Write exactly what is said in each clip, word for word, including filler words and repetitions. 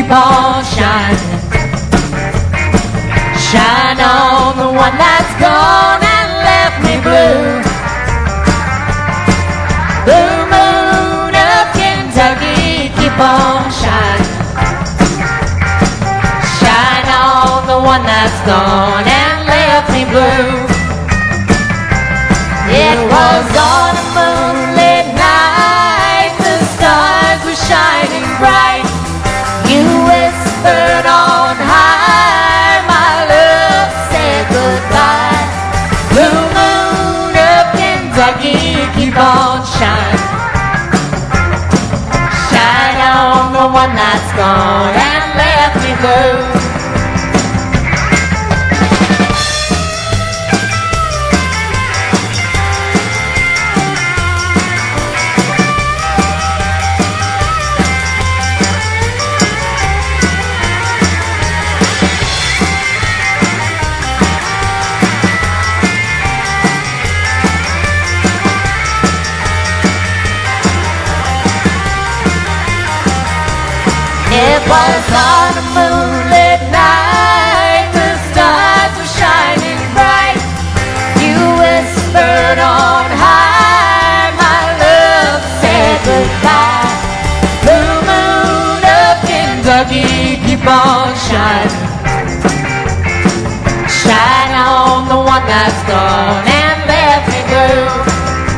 keep on shining. Shine on the one that's gone and left me blue. Blue moon of Kentucky, keep on shining. Shine on the one that's gone and left me blue. It was on a moonlit night, the stars were shining bright. You whispered on high, my love said goodbye. Blue moon of Kentucky, keep on shining. Shine on the one that's gone and left me blue. It was on a moonlit night, the stars were shining bright. You whispered on high, my love said goodbye. Blue moon of Kentucky, keep on shining. Shine on the one that's gone and left me blue.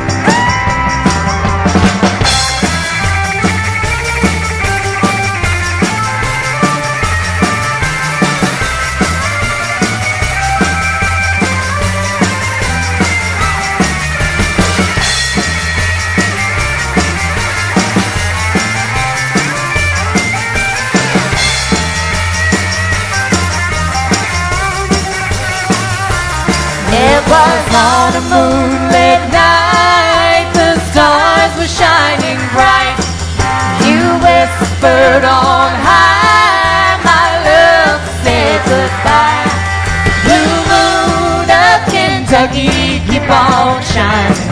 It was on a moonlit night, the stars were shining bright. You whispered on high, my love said goodbye. Blue moon of Kentucky, keep on shining.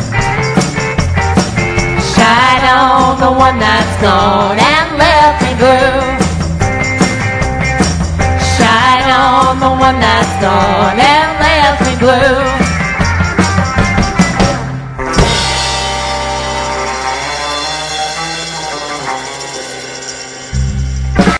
Shine on the one that's gone and left me blue. Shine on the one that's gone and left me blue.